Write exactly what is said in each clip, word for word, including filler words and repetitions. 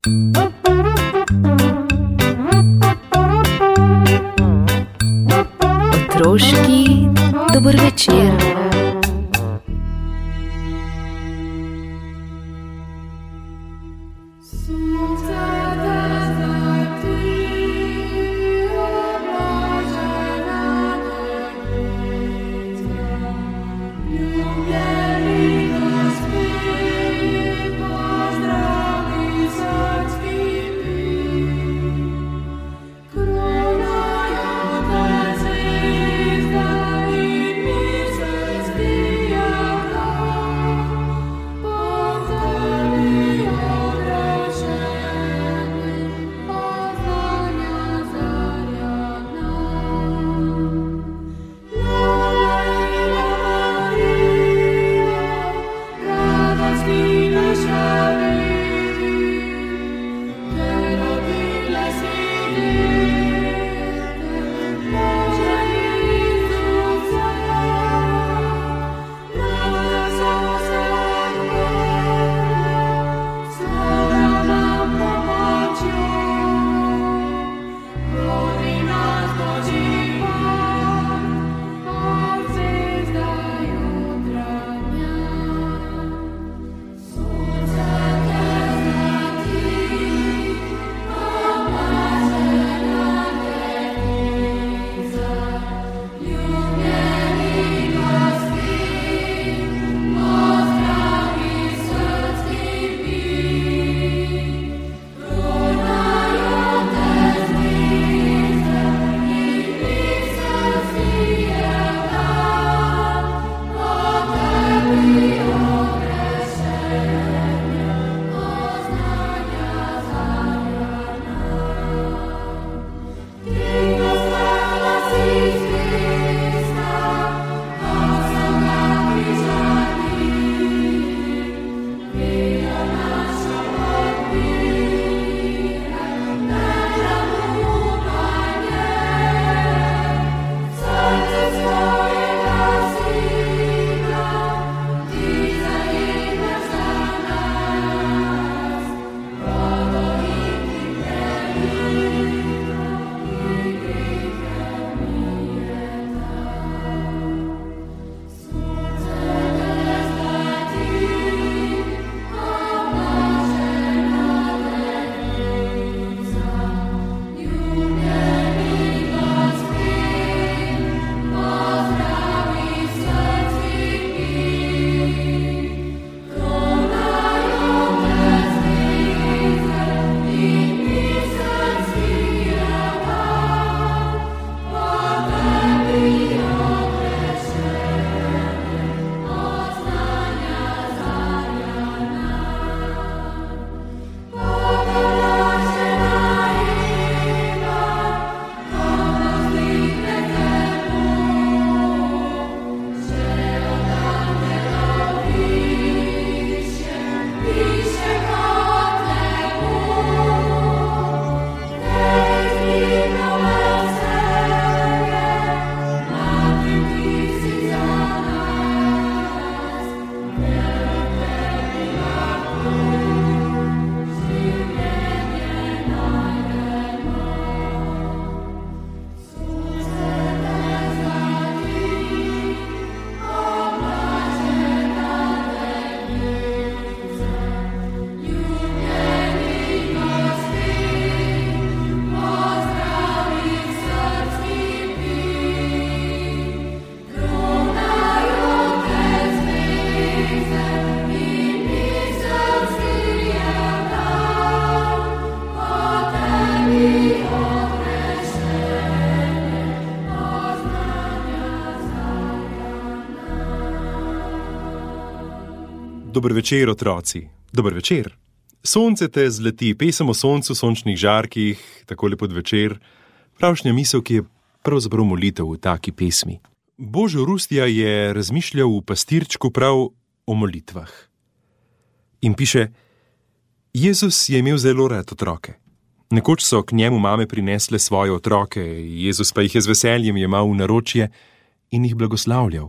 Otroški dober večer. Dober večer, otroci. Dober večer. Sonce te zleti, pesem o soncu, sončnih žarkih, takole pod večer. Pravšnja misel, ki je pravzaprav molitev v taki pesmi. Božo Rustija je razmišljal v pastirčku prav o molitvah. In piše: Jezus je imel zelo rad otroke. Nekoč so k njemu mame prinesle svoje otroke, Jezus pa jih je z veseljem jemal v naročje in jih blagoslavljal.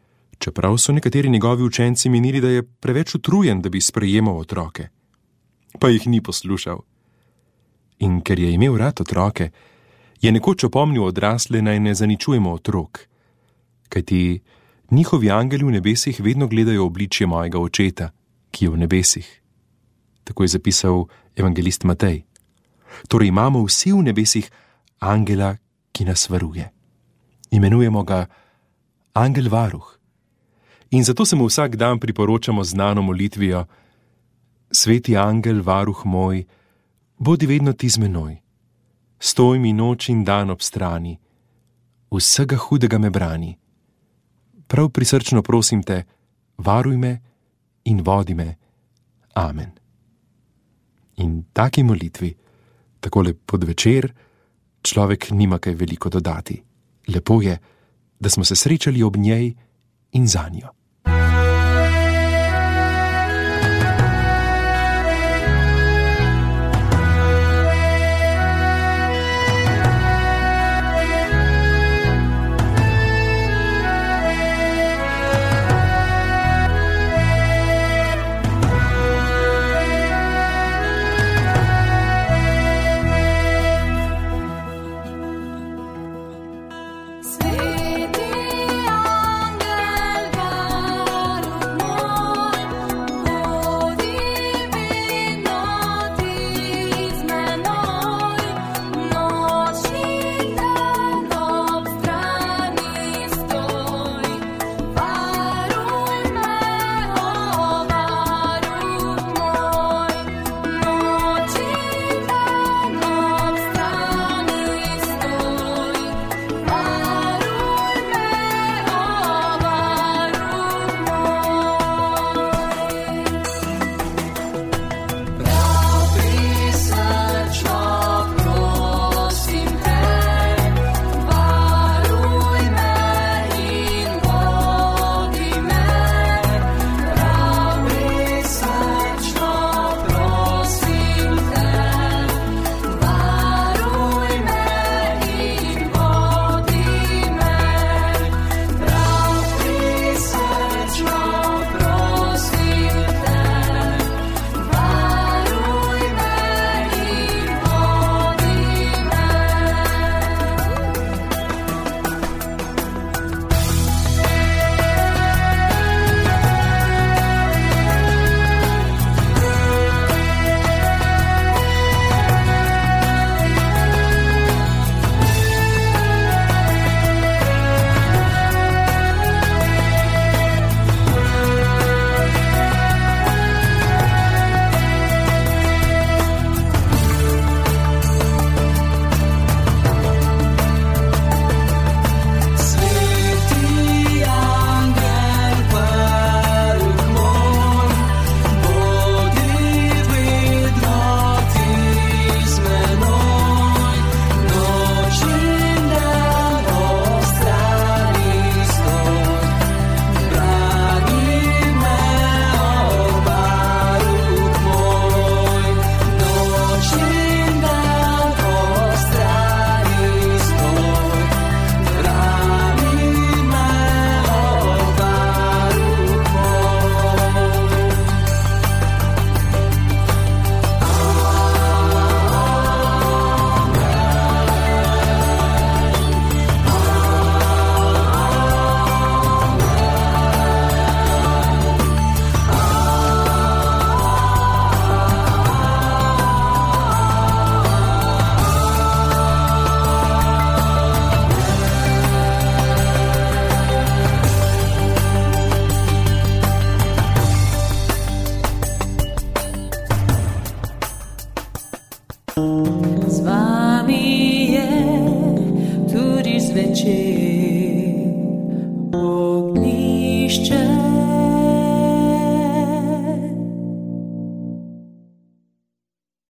Čeprav so nekateri njegovi učenci menili, da je preveč utrujen, da bi sprejemal otroke. pa jih ni poslušal. In ker je imel rad otroke, je nekoč opomnil odrasle, naj ne zaničujemo otrok, kajti njihovi angeli v nebesih vedno gledajo obličje mojega očeta, ki je v nebesih. Tako je zapisal evangelist Matej. Torej imamo vsi v nebesih angela, ki nas varuje. Imenujemo ga angel varuh. In zato se mu vsak dan priporočamo znano molitvijo: Sveti angel varuh moj, bodi vedno ti z menoj. Stoj mi noč in dan ob strani, vsega hudega me brani. Prav prisrčno prosim te, varuj me in vodi me. Amen. In taki molitvi, takole pod večer, človek nima kaj veliko dodati. Lepo je, da smo se srečali ob njej in za njo. Ogniszcze